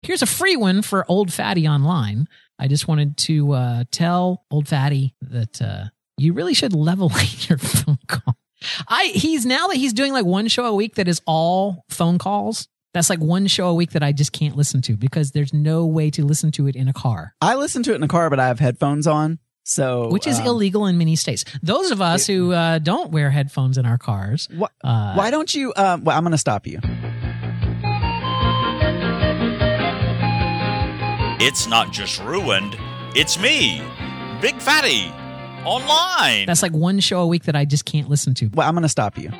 Here's a free one for Old Fatty Online. I just wanted to tell Old Fatty that you really should level your phone call. He's doing like one show a week that is all phone calls. That's like one show a week that I just can't listen to because there's no way to listen to it in a car. I listen to it in a car, but I have headphones on. Which is illegal in many states. Those of us who don't wear headphones in our cars. Why don't you? I'm going to stop you. It's not just ruined. It's me, Big Fatty, online. That's like one show a week that I just can't listen to. I'm going to stop you.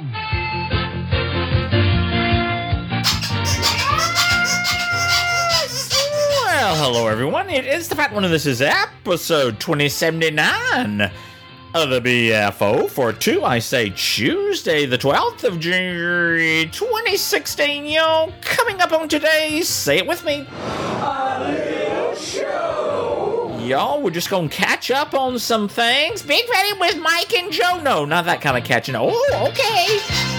Well, hello everyone. It is the Fat One, and this is episode 2079 of the BFO for Tuesday, the 12th of January, 2016. Yo, coming up on today's, say it with me, A Little Show. Y'all, we're just gonna catch up on some things. Big Fatty with Mike and Joe. No, not that kind of catching. Oh, okay.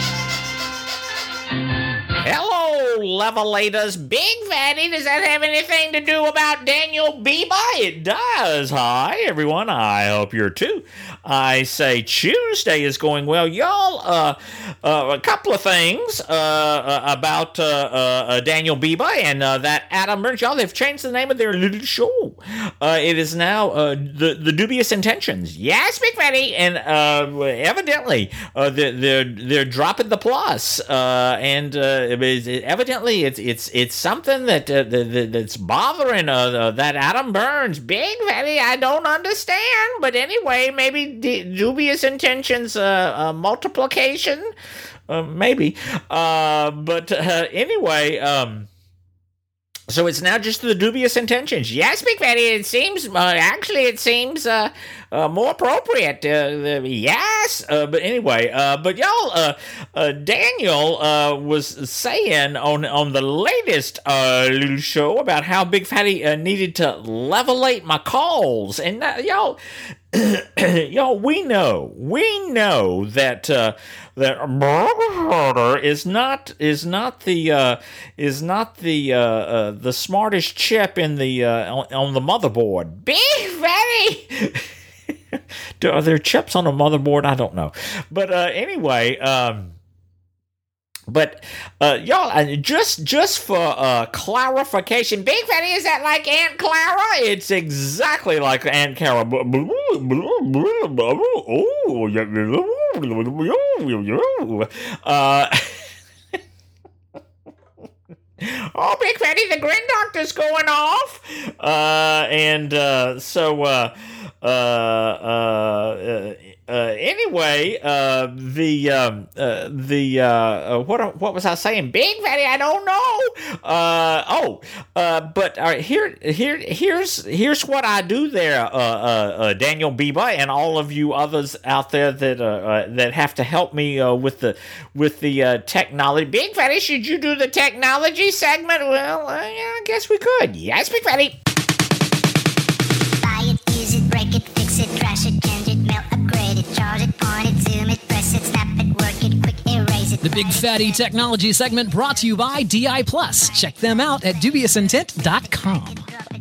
Hello, levelators. Big Fatty, does that have anything to do about Daniel Biba? It does. Hi, everyone. I hope you're too. I say Tuesday is going well. Y'all, a couple of things about Daniel Biba and that Adam Burns. Y'all, they've changed the name of their little show. It is now the Dubious Intentions. Yes, Big Fatty. And evidently, they're dropping the plus. And evidently, it's something that's bothering that Adam Burns. Big Fatty, I don't understand. But anyway, maybe Dubious Intentions multiplication, maybe. But anyway, so it's now just the Dubious Intentions. Yes, Big Fatty, it seems, it seems more appropriate. Yes, but anyway, but y'all, Daniel was saying on the latest little show about how Big Fatty needed to levelate my calls. And y'all, y'all, we know that that murder is not the smartest chip in the on the motherboard. Big Fatty. Are there chips on a motherboard? I don't know, but anyway. But y'all, just for clarification, Big Fatty, is that like Aunt Clara? It's exactly like Aunt Clara. Oh, Big Fatty, the grin doctor's going off. Anyway, what was I saying? Big Fatty, I don't know. But here's what I do there, Daniel Biba, and all of you others out there that have to help me with the technology. Big Fatty, should you do the technology segment? Well, yeah, I guess we could. Yes, Big Fatty. Buy it, use it, break it, fix it, trash it, change it, mail, upgrade it, charge it, point it, zoom it, press it, snap it, work it, quick erase it. The Big Fatty Technology segment brought to you by DI Plus. Check them out at dubiousintent.com.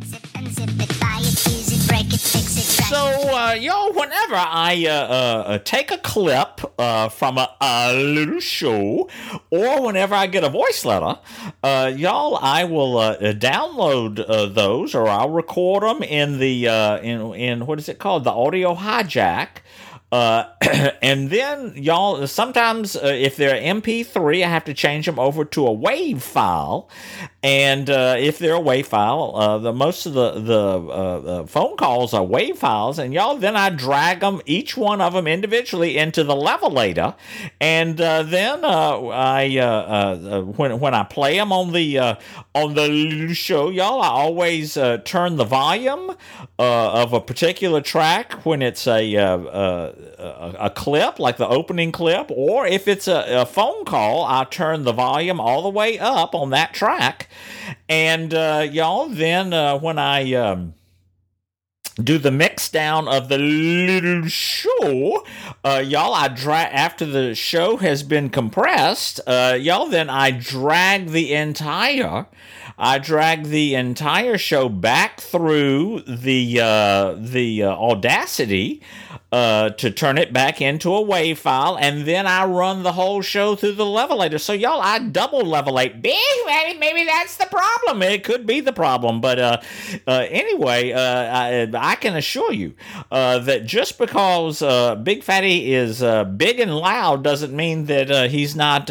So, y'all, whenever I take a clip from a little show, or whenever I get a voice letter, y'all, I will download those, or I'll record them in the in what is it called, the Audio Hijack. And then, y'all, sometimes if they're MP3, I have to change them over to a WAV file. And if they're a WAV file, most of the phone calls are WAV files. And, y'all, then I drag them, each one of them individually, into the levelator. And then when I play them on the show, y'all, I always turn the volume of a particular track when it's a clip, like the opening clip, or if it's a phone call, I turn the volume all the way up on that track. And y'all, then when I do the mix down of the little show, y'all. After the show has been compressed, y'all. Then I drag the entire show back through the Audacity to turn it back into a WAV file, and then I run the whole show through the levelator. So y'all, I double levelate. Maybe that's the problem. It could be the problem, but anyway, I can assure you that just because Big Fatty is big and loud doesn't mean that he's not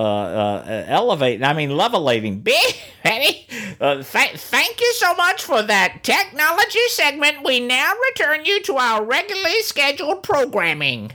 levelating. Big Fatty, thank you so much for that technology segment. We now return you to our regularly scheduled programming.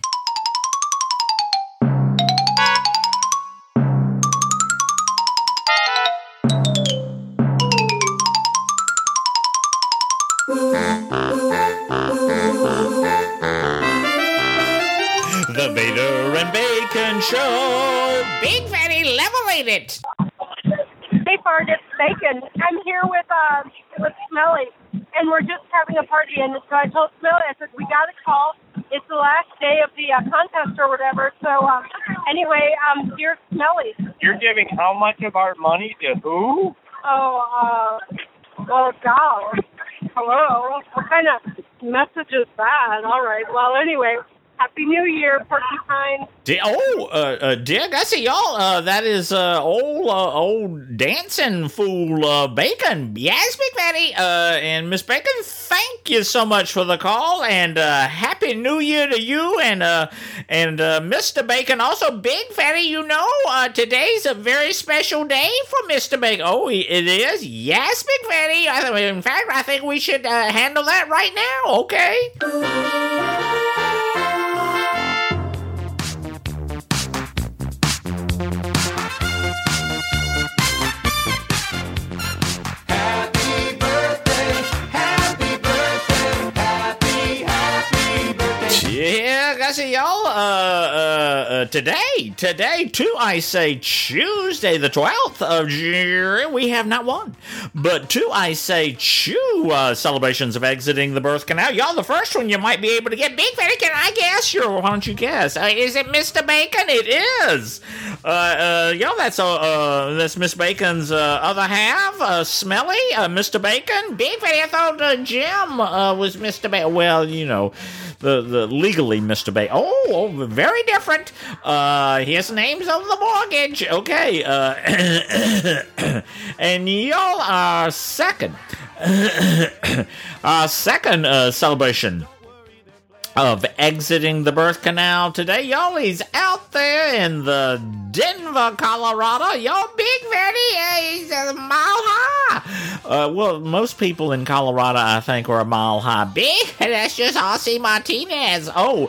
The Vader and Bacon Show. Big Fatty, levelate it. Hey, Fard, it's Bacon. I'm here with Smelly, and we're just having a party. And so I told Smelly, I said, we got to call. It's the last day of the contest or whatever. So anyway, dear Smelly. You're giving how much of our money to who? Oh, well, God. Hello. What kind of message is that? All right. Well, anyway. Happy New Year, Porcupine. Dear Gussie, y'all, that is old dancing fool Bacon. Yes, Big Fatty. And Miss Bacon, thank you so much for the call, and Happy New Year to you, and Mr. Bacon. Also, Big Fatty, you know, today's a very special day for Mr. Bacon. Oh, it is? Yes, Big Fatty. In fact, I think we should handle that right now, okay? Yeah, guys, y'all, today, too, I say Tuesday, the 12th of January, we have not one, but two, I say two celebrations of exiting the birth canal. Y'all, the first one you might be able to get. Big Fatty, can I guess? Sure, why don't you guess? Is it Mr. Bacon? It is. Y'all, that's Miss Bacon's other half, Smelly, Mr. Bacon. Big Fatty, I thought Jim was Mr. Bacon. Well, you know, the legally Mr. Bacon. Oh, very different. His name's on the mortgage. Okay. And y'all, our second celebration of exiting the birth canal today. Y'all, he's out there in the Denver, Colorado. Y'all, Big Fatty, he's a mile high. Well, most people in Colorado, I think, are a mile high. Big, that's just R.C. Martinez. Oh,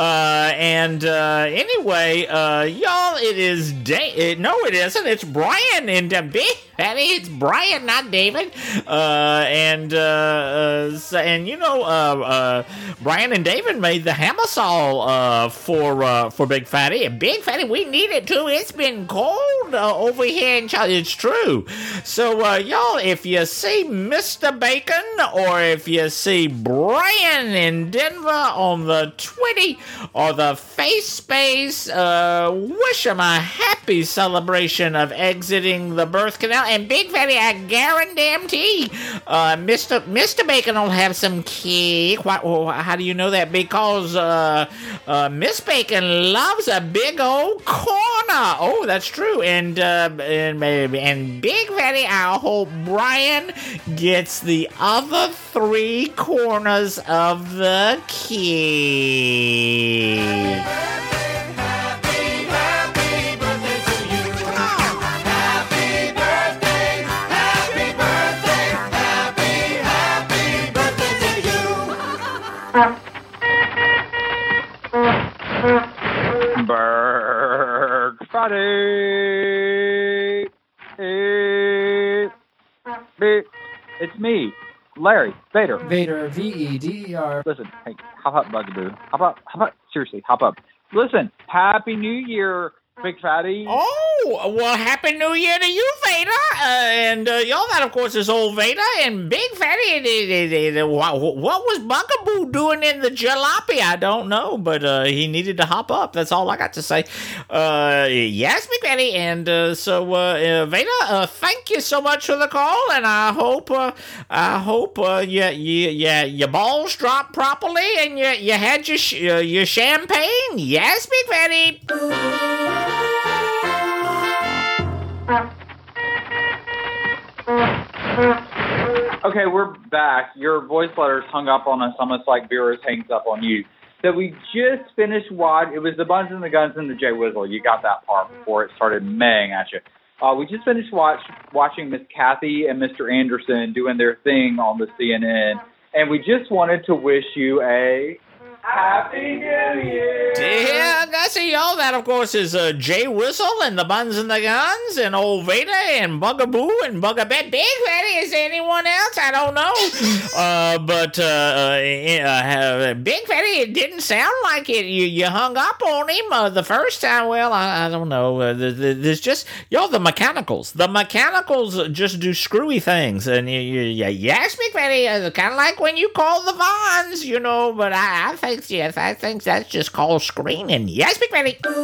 anyway, y'all, it is no, it isn't. It's Brian in Big Fatty. It's Brian, not David. And you know, Brian and David made the Hammersol for Big Fatty. And Big Fatty, we need it too. It's been cold over here in China. It's true. So, y'all, if you see Mr. Bacon or if you see Brian in Denver on the Twitty or the Face Space, wish them a happy celebration of exiting the birth canal. And Big Fatty, I guarantee Mr. Bacon will have some cake. How do you know that? Because Miss Bacon loves a big old corner. Oh, that's true. And Big Fatty, I hope Brian gets the other three corners of the cake. Berg Friday. It's me, Larry Vader. Vader, V-E-D-E-R. Listen, hey, hop up, Bugaboo. Hop up. Seriously, hop up. Listen, Happy New Year, Big Fatty. Oh, well, Happy New Year to you, Vader. And y'all, that, of course, is old Vader. And Big Fatty, what was Bugaboo doing in the jalopy? I don't know, but he needed to hop up. That's all I got to say. Yes, Big Fatty. And so, Vader, thank you so much for the call. And I hope your balls dropped properly and you had your champagne. Yes, Big Fatty. Okay, we're back. Your voice letters hung up on us almost like Vera's hangs up on you. So we just finished it was the Buns and the Guns and the Jay Whizzle. You got that part before it started maying at you. We just finished watching Miss Kathy and Mr. Anderson doing their thing on the CNN, and we just wanted to wish you a Happy New Year! Yeah, that's it, y'all. That, of course, is Jay Whistle and the Buns and the Guns and Old Vader and Bugaboo and Bugaboo. Big Fatty, is there anyone else? I don't know. But Big Fatty, it didn't sound like it. You hung up on him the first time. Well, I don't know. There's just, y'all, the mechanicals. The mechanicals just do screwy things. And yes, Big Fatty, kind of like when you call the Vons, but I think that's just called screening. Yes, Big Fatty. Big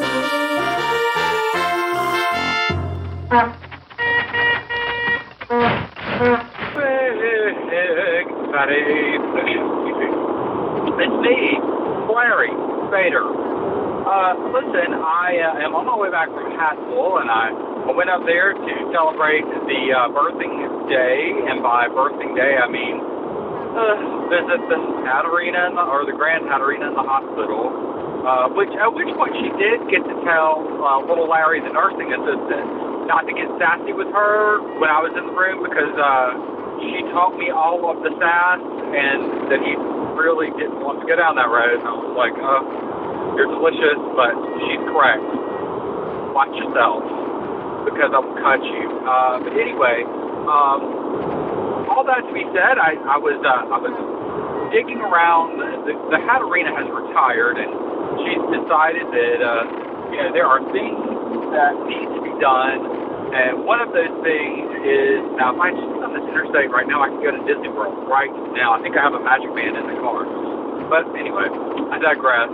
Fatty. It's me, Larry Vader. Listen, I am on my way back from Hatsville, and I went up there to celebrate the birthing day, and by birthing day, I mean visit the Katarina or the Grand Katarina in the hospital, at which point she did get to tell little Larry, the nursing assistant, not to get sassy with her when I was in the room because she taught me all of the sass and that he really didn't want to go down that road. And I was like, you're delicious, but she's correct. Watch yourself because I will cut you. But anyway, all that to be said, I was digging around. The Katarina has retired, and she's decided that there are things that need to be done. And one of those things is, now if I just on this interstate right now, I can go to Disney World right now. I think I have a Magic Band in the car. But anyway, I digress.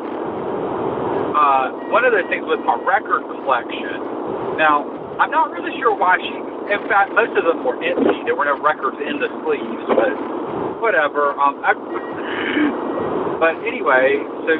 One of those things was my record collection. Now, I'm not really sure why in fact, most of them were empty. There were no records in the sleeves, but whatever. But anyway, so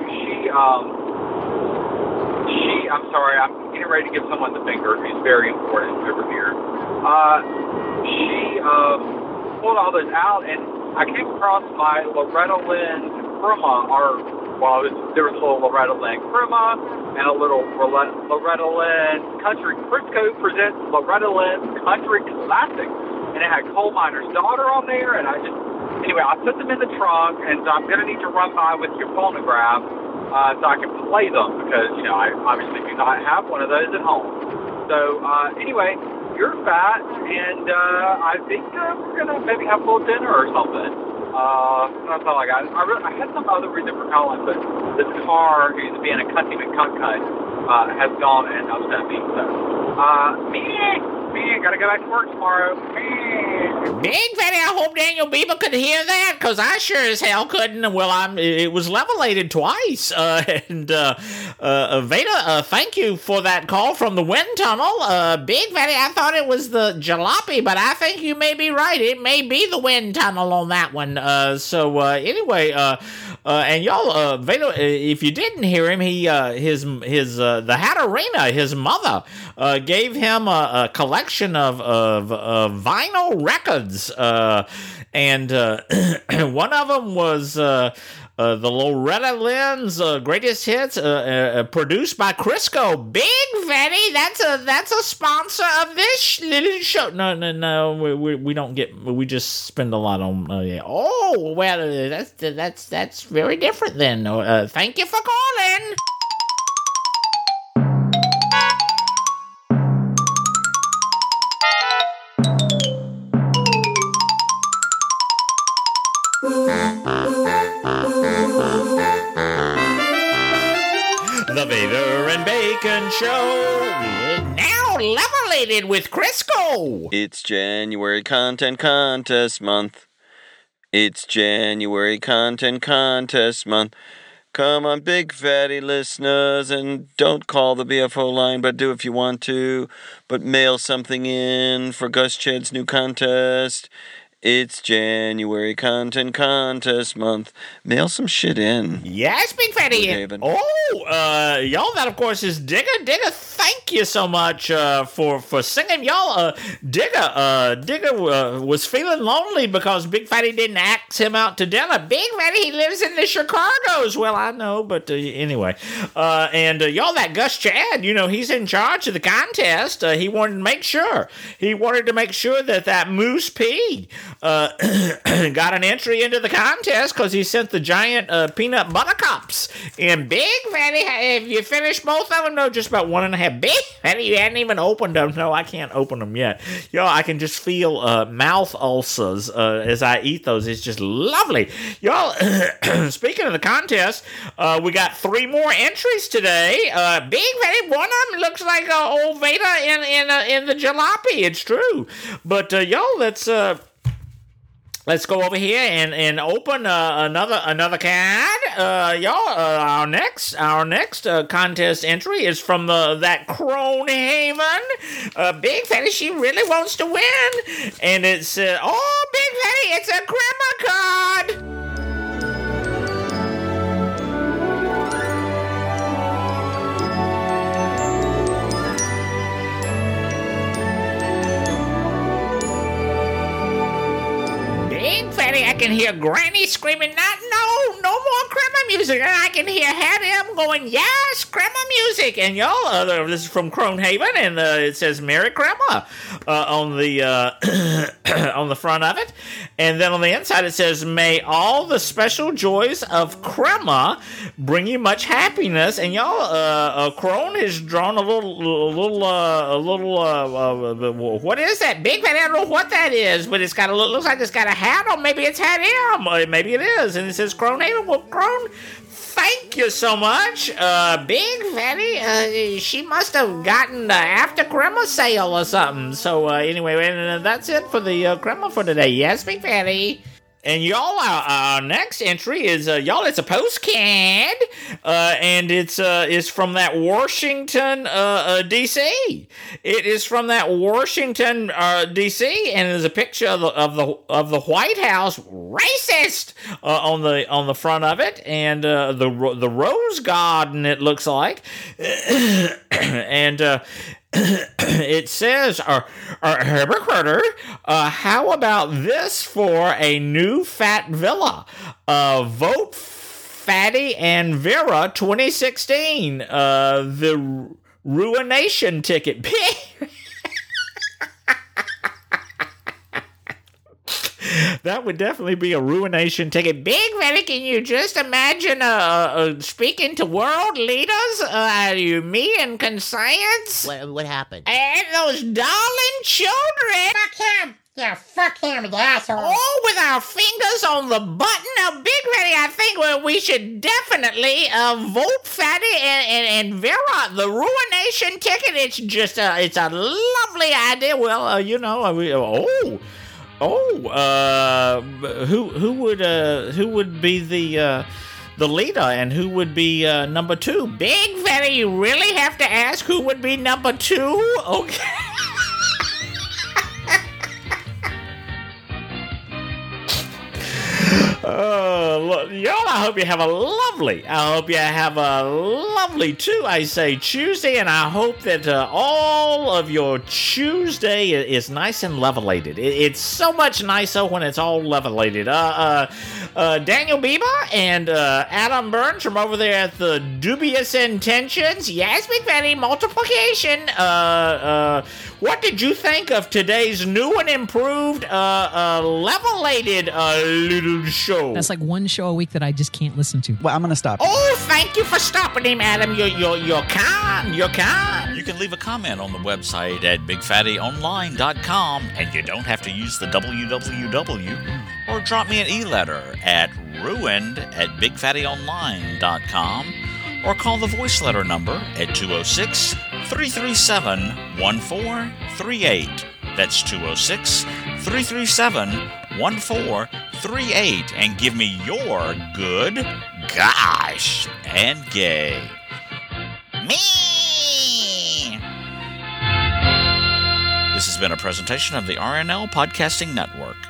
I'm sorry, I'm getting ready to give someone the finger who's very important over here. She pulled all those out, and I came across my Loretta Lynn Crema, there was a little Loretta Lynn Crema and a little Loretta Lynn Country. Crisco presents Loretta Lynn Country Classic, and it had Coal Miner's Daughter on there, and I put them in the trunk, and so I'm going to need to run by with your phonograph so I can play them, because, I obviously do not have one of those at home. So, anyway, you're fat, and I think we're going to maybe have a little dinner or something. That's all I got. I had some other reason for calling, but this car, who's being a cunty McCunt, has gone and upset me. So, me, gotta go back to work tomorrow. Big Fatty, I hope Daniel Bieber could hear that, because I sure as hell couldn't. Well, it was levelated twice. Vader, thank you for that call from the wind tunnel. Big Fatty, I thought it was the jalopy, but I think you may be right. It may be the wind tunnel on that one. Anyway, and y'all, Vader, if you didn't hear him, the Hatterina, his mother, gave him a collection of vinyl records, and one of them was the Loretta Lynn's greatest hits, produced by Crisco. Big Fatty, that's a sponsor of this little show. No, we don't get. We just spend a lot on. Yeah. Oh well, that's very different then. Thank you for calling. The Vader and Bacon Show. Now Levelated with Crisco. It's January Content Contest Month. It's January Content Contest Month. Come on, big fatty listeners, and don't call the BFO line, but do if you want to. But mail something in for Gus Ched's new contest. It's January Content Contest Month. Mail some shit in. Yes, Big Fatty. David. Y'all, that of course is Digger. Digger, thank you so much for singing. Y'all, Digger was feeling lonely because Big Fatty didn't ask him out to dinner. Big Fatty, he lives in the Chicago's. Well, I know, but anyway. And y'all, that Gus Chad, he's in charge of the contest. He wanted to make sure that Moose P got an entry into the contest because he sent the giant peanut butter cups. And Big Fatty, have you finished both of them? No, just about 1.5. Big Fatty, you hadn't even opened them. No, I can't open them yet. Y'all, I can just feel mouth ulcers as I eat those. It's just lovely. Y'all, speaking of the contest, we got 3 more entries today. Big Fatty, one of them looks like old Veda in the jalopy. It's true. But y'all, let's go over here and open another card. Our next contest entry is from that Cronehaven. Big Fatty, she really wants to win, and it's Big Fatty, it's a Crema card. I can hear Granny screaming, no more Crema music. And I can hear Hattie going, yes, Crema music. And y'all, this is from Cronehaven, and it says Merry Crema on the on the front of it. And then on the inside it says, may all the special joys of Crema bring you much happiness. And y'all, Crone has drawn a little what is that? Big Fatty, I don't know what that is, but it's got looks like it's got a hat on. Maybe it's Hat M. Maybe it is. And it says Cronehaven. Well, Crone, thank you so much. Big Fatty, she must have gotten the after Crema sale or something. So anyway, and that's it for the Crema for today. Yes, Big Fatty. And y'all, our next entry is it's a postcard, and it's from that Washington, D.C. It is from that Washington, D.C. and there's a picture of the White House racist on the front of it, and the Rose Garden, it looks like, and. It says, Herbert Carter, how about this for a new fat villa? Vote Fatty and Vera 2016. The Ruination ticket. That would definitely be a ruination ticket. Big Fatty, can you just imagine speaking to world leaders? Me and conscience? What happened? And those darling children. Fuck him! Yeah, fuck him, you asshole. All with our fingers on the button. Now, Big Fatty, I think we should definitely vote Fatty and Vera. The ruination ticket, it's just it's a lovely idea. Well, who would be the leader, and who would be number 2? Big Fatty, you really have to ask who would be number 2? Okay. Look, y'all, I hope you have a lovely I say Tuesday, and I hope that all of your Tuesday is nice and levelated. It's so much nicer when it's all levelated. Daniel Bieber and Adam Burns from over there at the Dubious Intentions. Yes, Big Fatty, multiplication. What did you think of today's new and improved levelated little show? That's like one show a week that I just can't listen to. Well, I'm going to stop you. Oh, thank you for stopping him, Adam. You're kind. You're kind. You can leave a comment on the website at bigfattyonline.com, and you don't have to use the www, or drop me an e-letter at ruined@bigfattyonline.com, or call the voice letter number at 206 206-337-1438. That's 206-337-1438. And give me your good, gosh, and gay. Me! This has been a presentation of the RNL Podcasting Network.